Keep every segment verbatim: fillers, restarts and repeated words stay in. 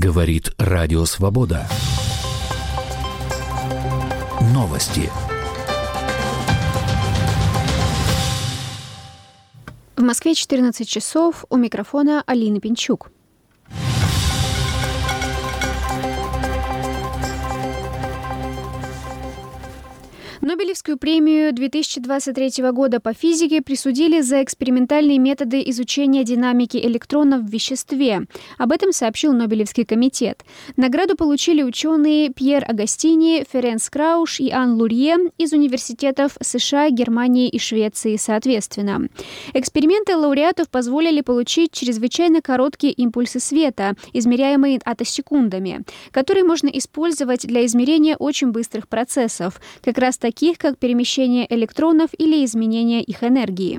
Говорит Радио Свобода. Новости. В Москве четырнадцать часов. У микрофона Алина Пинчук. Нобелевскую премию две тысячи двадцать третьего года по физике присудили за экспериментальные методы изучения динамики электронов в веществе. Об этом сообщил Нобелевский комитет. Награду получили ученые Пьер Агостини, Ференц Крауш и Ан Лурье из университетов США, Германии и Швеции соответственно. Эксперименты лауреатов позволили получить чрезвычайно короткие импульсы света, измеряемые атосекундами, которые можно использовать для измерения очень быстрых процессов, как раз таких, как перемещение электронов или изменение их энергии.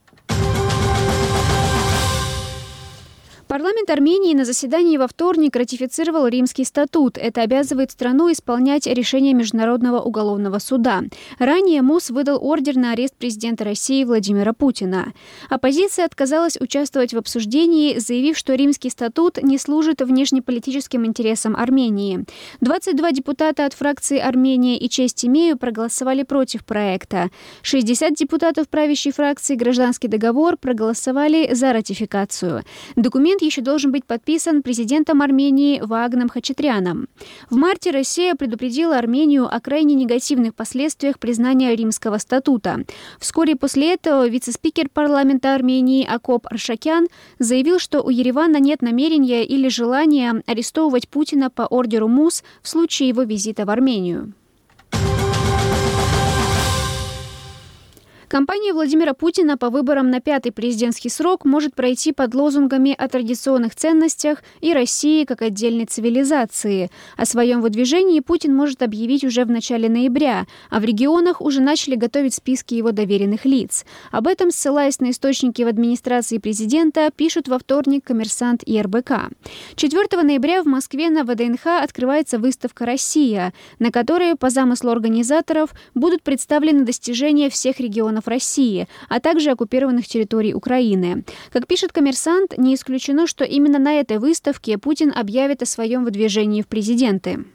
Парламент Армении на заседании во вторник ратифицировал Римский статут. Это обязывает страну исполнять решение Международного уголовного суда. Ранее МУС выдал ордер на арест президента России Владимира Путина. Оппозиция отказалась участвовать в обсуждении, заявив, что Римский статут не служит внешнеполитическим интересам Армении. двадцать два депутата от фракции «Армения и честь имею» проголосовали против проекта. шестьдесят депутатов правящей фракции «Гражданский договор» проголосовали за ратификацию. Документ еще должен быть подписан президентом Армении Ваагном Хачатряном. В марте Россия предупредила Армению о крайне негативных последствиях признания Римского статута. Вскоре после этого вице-спикер парламента Армении Акоп Аршакян заявил, что у Еревана нет намерения или желания арестовывать Путина по ордеру МУС в случае его визита в Армению. Кампания Владимира Путина по выборам на пятый президентский срок может пройти под лозунгами о традиционных ценностях и России как отдельной цивилизации. О своем выдвижении Путин может объявить уже в начале ноября, а в регионах уже начали готовить списки его доверенных лиц. Об этом, ссылаясь на источники в администрации президента, пишут во вторник «Коммерсант» и эр бэ ка. четвёртого ноября в Москве на вэ дэ эн ха открывается выставка «Россия», на которой, по замыслу организаторов, будут представлены достижения всех регионов России, а также оккупированных территорий Украины. Как пишет «Коммерсант», не исключено, что именно на этой выставке Путин объявит о своем выдвижении в президенты.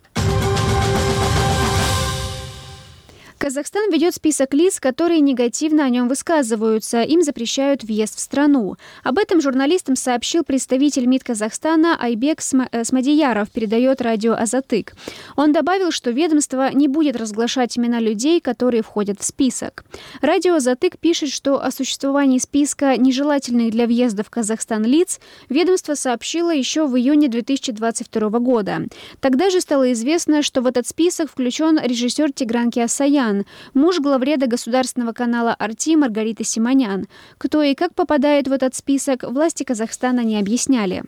Казахстан ведет список лиц, которые негативно о нем высказываются. Им запрещают въезд в страну. Об этом журналистам сообщил представитель МИД Казахстана Айбек Смадияров, передает радио «Азатык». Он добавил, что ведомство не будет разглашать имена людей, которые входят в список. Радио «Азатык» пишет, что о существовании списка нежелательных для въезда в Казахстан лиц ведомство сообщило еще в июне две тысячи двадцать второго года. Тогда же стало известно, что в этот список включен режиссер Тигран Кеосаян, муж главреда государственного канала «Арти» Маргарита Симонян. Кто и как попадает в этот список, власти Казахстана не объясняли.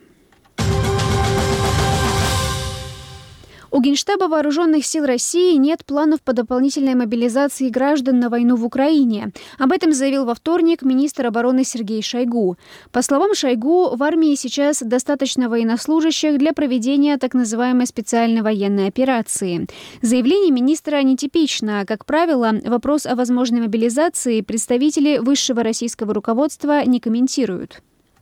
У Генштаба Вооруженных сил России нет планов по дополнительной мобилизации граждан на войну в Украине. Об этом заявил во вторник министр обороны Сергей Шойгу. По словам Шойгу, в армии сейчас достаточно военнослужащих для проведения так называемой специальной военной операции. Заявление министра нетипично. Как правило, вопрос о возможной мобилизации представители высшего российского руководства не комментируют.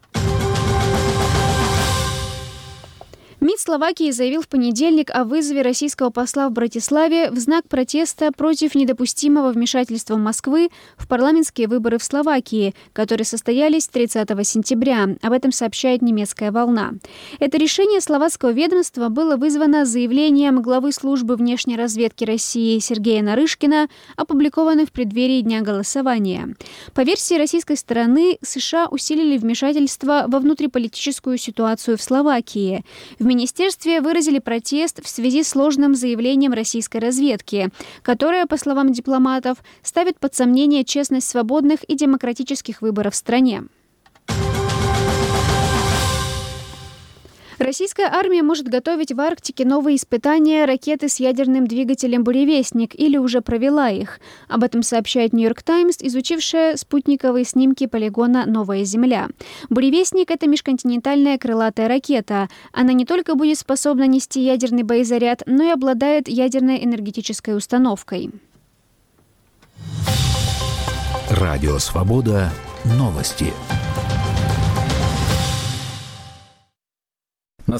МИД Словакии заявил в понедельник о вызове российского посла в Братиславе в знак протеста против недопустимого вмешательства Москвы в парламентские выборы в Словакии, которые состоялись тридцатого сентября. Об этом сообщает немецкая «Волна». Это решение словацкого ведомства было вызвано заявлением главы службы внешней разведки России Сергея Нарышкина, опубликованным в преддверии дня голосования. По версии российской стороны, США усилили вмешательство во внутриполитическую ситуацию в Словакии. В министерстве выразили протест в связи с сложным заявлением российской разведки, которое, по словам дипломатов, ставит под сомнение честность свободных и демократических выборов в стране. Российская армия может готовить в Арктике новые испытания ракеты с ядерным двигателем «Буревестник» или уже провела их. Об этом сообщает «Нью-Йорк Таймс», изучившая спутниковые снимки полигона «Новая Земля». «Буревестник» — это межконтинентальная крылатая ракета. Она не только будет способна нести ядерный боезаряд, но и обладает ядерной энергетической установкой. Радио «Свобода». Новости.